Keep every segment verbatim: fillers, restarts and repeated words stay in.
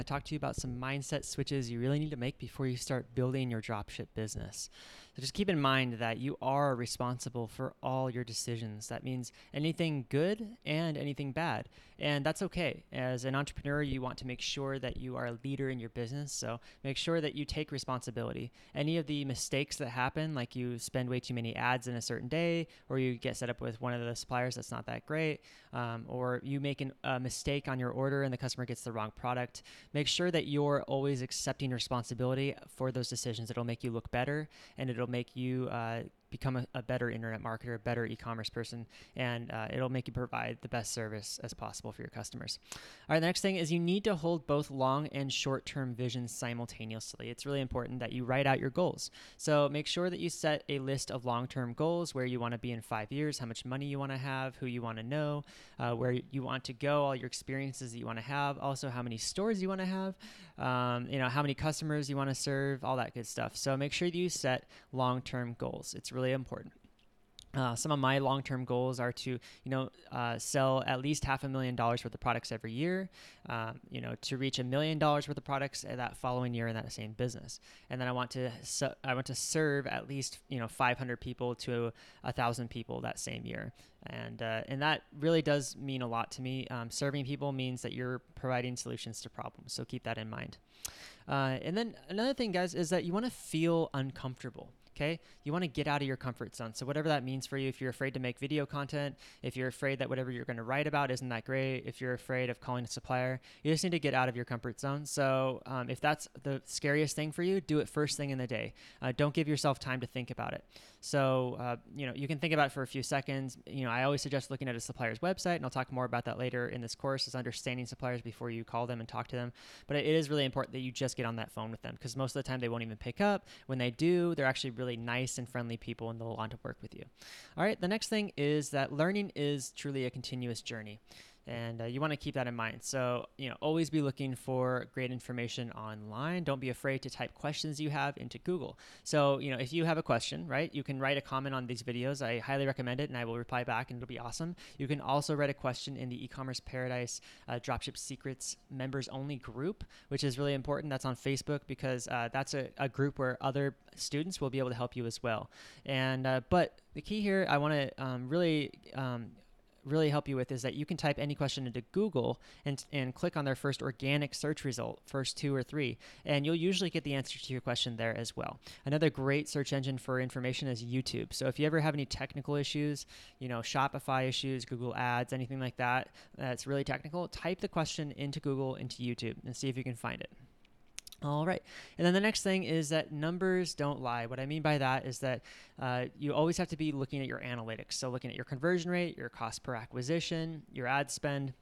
I talked to you about some mindset switches you really need to make before you start building your dropship business. So just keep in mind that you are responsible for all your decisions. That means anything good and anything bad. And that's okay. As an entrepreneur, you want to make sure that you are a leader in your business. So make sure that you take responsibility. Any of the mistakes that happen, like you spend way too many ads in a certain day, or you get set up with one of the suppliers that's not that great, um, or you make an, a mistake on your order and the customer gets the wrong product, make sure that you're always accepting responsibility for those decisions. It'll make you look better, and it'll make you uh, become a, a better internet marketer, a better e-commerce person, and uh, it'll make you provide the best service as possible for your customers. All right, the next thing is you need to hold both long and short-term visions simultaneously. It's really important that you write out your goals. So make sure that you set a list of long-term goals, where you want to be in five years, how much money you want to have, who you want to know, uh, where you want to go, all your experiences that you want to have, also how many stores you want to have, um, you know, how many customers you want to serve, all that good stuff. So make sure that you set long-term goals. It's really important. Uh, some of my long-term goals are to, you know, uh, sell at least half a million dollars worth of products every year, um, you know, to reach a million dollars worth of products that following year in that same business. And then I want to, su- I want to serve at least, you know, five hundred people to a thousand people that same year. And, uh, and that really does mean a lot to me. Um, serving people means that you're providing solutions to problems. So keep that in mind. Uh, and then another thing, guys, is that you want to feel uncomfortable. Okay, you want to get out of your comfort zone. So whatever that means for you, if you're afraid to make video content, if you're afraid that whatever you're going to write about isn't that great, if you're afraid of calling a supplier, you just need to get out of your comfort zone. So um, if that's the scariest thing for you, do it first thing in the day. Uh, don't give yourself time to think about it. So uh, you know, you can think about it for a few seconds. You know, I always suggest looking at a supplier's website, and I'll talk more about that later in this course, is understanding suppliers before you call them and talk to them. But it is really important that you just get on that phone with them, because most of the time they won't even pick up. When they do, they're actually really nice and friendly people, and they'll want to work with you. All right, the next thing is that learning is truly a continuous journey. And uh, you want to keep that in mind. So, you know, always be looking for great information online. Don't be afraid to type questions you have into Google. So, you know, if you have a question, right, you can write a comment on these videos. I highly recommend it, and I will reply back, and it'll be awesome. You can also write a question in the E-commerce Paradise uh, Dropship Secrets members only group, which is really important. That's on Facebook, because uh, that's a, a group where other students will be able to help you as well. And uh, but the key here, I want to um, really um, really help you with, is that you can type any question into Google and and click on their first organic search result, first two or three, and you'll usually get the answer to your question there as well. Another great search engine for information is YouTube. So if you ever have any technical issues, you know, Shopify issues, Google Ads, anything like that, that's really technical, type the question into Google, into YouTube, and see if you can find it. All right. And then the next thing is that numbers don't lie. What I mean by that is that uh, you always have to be looking at your analytics. So looking at your conversion rate, your cost per acquisition, your ad spend,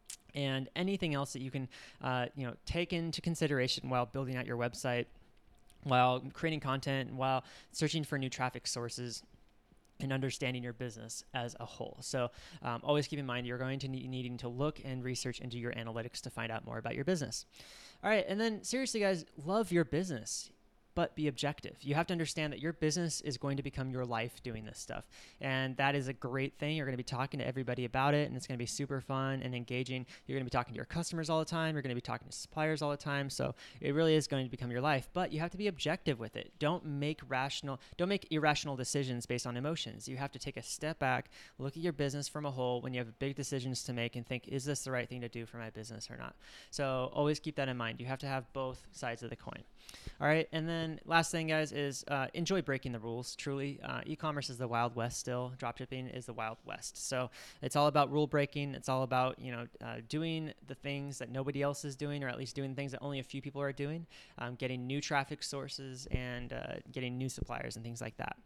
and anything else that you can uh, you know, take into consideration while building out your website, while creating content, while searching for new traffic sources, and understanding your business as a whole. So um, always keep in mind you're going to need needing to look and research into your analytics to find out more about your business. All right, and then seriously, guys, love your business, but be objective. You have to understand that your business is going to become your life doing this stuff. And that is a great thing. You're going to be talking to everybody about it, and it's going to be super fun and engaging. You're going to be talking to your customers all the time. You're going to be talking to suppliers all the time. So it really is going to become your life, but you have to be objective with it. Don't make rational, don't make irrational decisions based on emotions. You have to take a step back, look at your business from a whole when you have big decisions to make, and think, is this the right thing to do for my business or not? So always keep that in mind. You have to have both sides of the coin. All right, and then And last thing, guys, is uh, enjoy breaking the rules. Truly, uh, e-commerce is the Wild West still. Dropshipping is the Wild West. So it's all about rule breaking. It's all about, you know, uh, doing the things that nobody else is doing, or at least doing things that only a few people are doing, um, getting new traffic sources, and uh, getting new suppliers and things like that.